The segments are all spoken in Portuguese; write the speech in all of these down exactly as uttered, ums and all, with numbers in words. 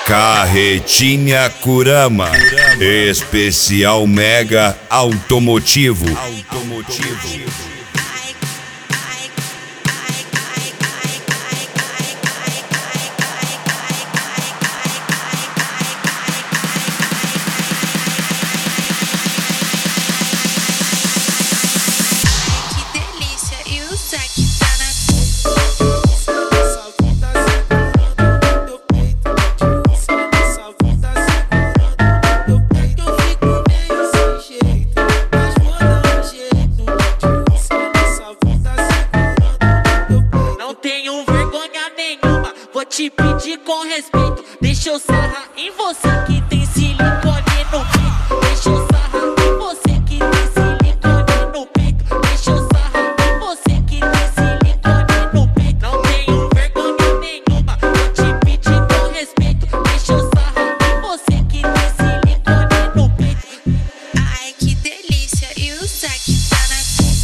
Carretinha Kurama, especial mega automotivo. Vou te pedir com respeito, deixa eu sarrar em você que tem silicone no peito. Deixa eu sarrar em você que tem silicone no peito. Deixa eu sarrar em você que tem silicone no peito. Não tenho vergonha nenhuma, vou te pedir com respeito, deixa eu sarrar em você que tem silicone no peito. Ai, que delícia, e o saque tá na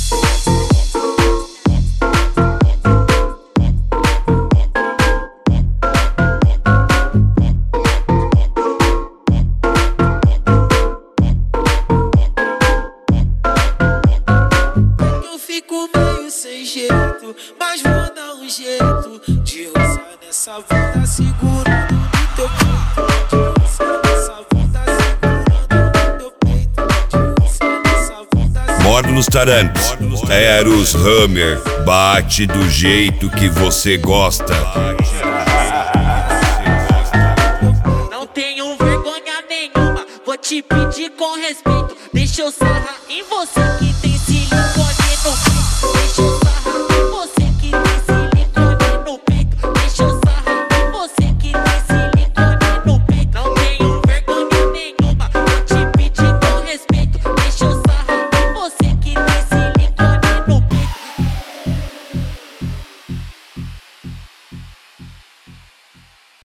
sem jeito, mas vou dar um jeito de roçar nessa bunda, segurando no teu peito. De roçar nessa bunda, segurando no teu peito. De roçar nessa bunda. Módulos Tarantes, Eros Hammer, bate do jeito que você gosta. Não tenho vergonha nenhuma, vou te pedir com respeito, deixa eu sarrar em você.